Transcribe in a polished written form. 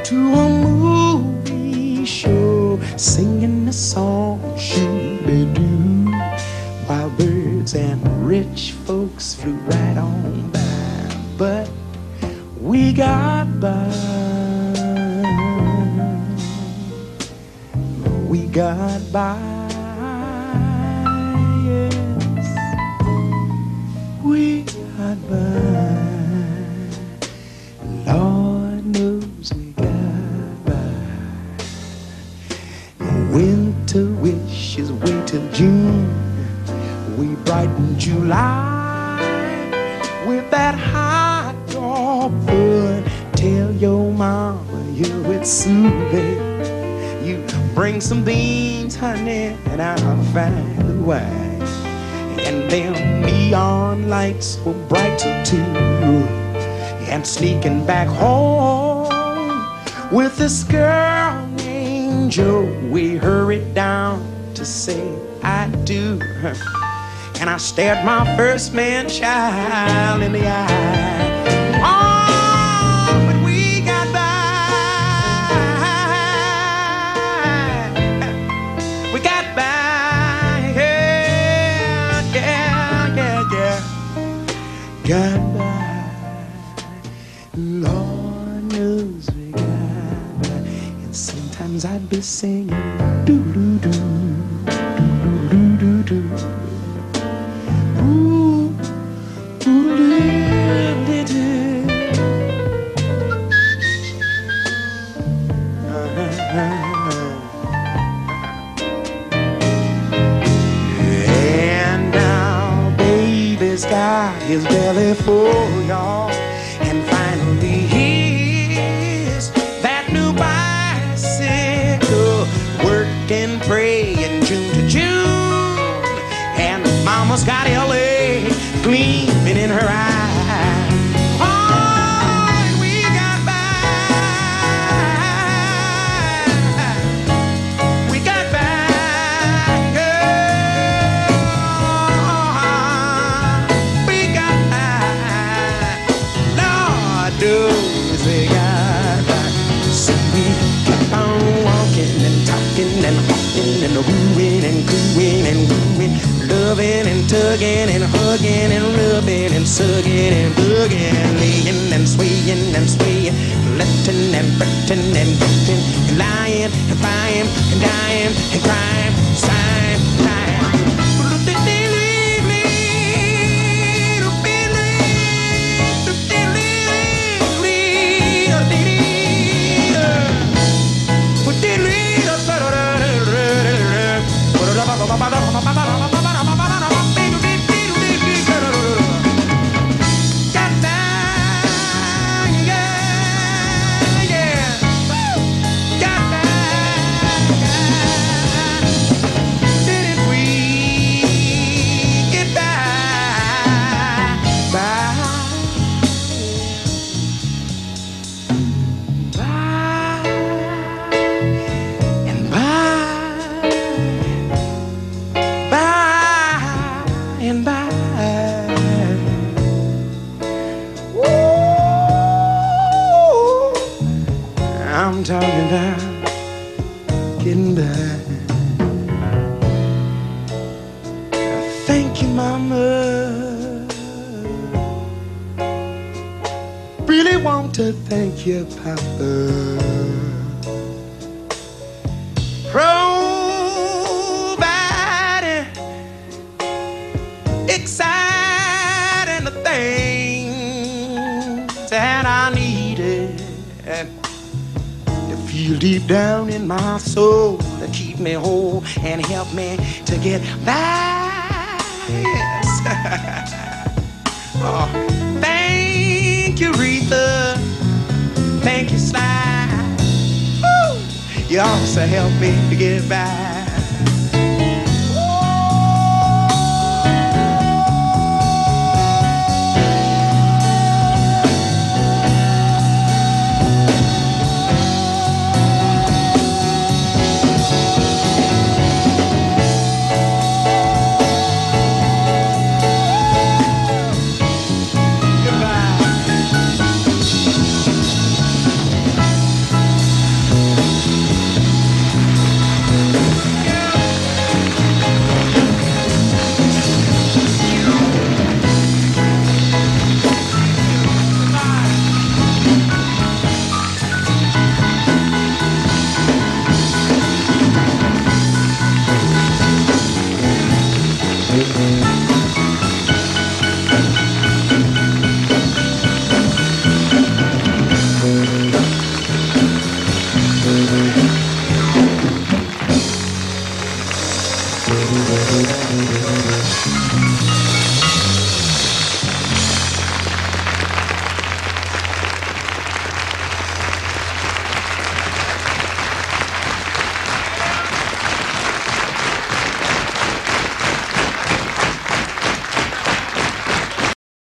to a movie show, singing the song shoo-be-doo, while birds and rich folks flew right on by. But we got by. We got by. Yes, we got by. Lord knows we got by. Winter wishes wait till June. We brighten July with that hot dog food. Tell your mama you're with soothing. You bring some beans, honey, and I'll find the wine. And them neon lights were brighter too. And sneaking back home with this girl named Jo, we hurried down to say I do. And I stared my first man child in the eye. Oh, but we got by. We got by. Yeah, yeah, yeah, yeah. Got by. Lord knows we got by. And sometimes I'd be singing doo-doo-doo, doo-doo-doo-doo. And now baby's got his belly full, y'all, and finally here's that new bicycle, working, praying June to June, and mama's got LA gleaming in her eye. Oh, and we got by. We got by. Oh, we got by. Lord knows we got by. So we kept on walking and talking and walking and wooing and cooing and wooing, loving and tugging and hugging and rubbing and sugging and bugging, laying and swaying and swaying, letting and betting and betting, and lying and flying and dying and crying, sighing, crying. I'm talking about getting by. Thank you, Mama. Really want to thank you, Papa. Providing exciting the things that I needed. Feel deep down in my soul to keep me whole and help me to get by. Yes. Oh, thank you, Retha. Thank you, Sly. Woo! You also helped me to get by.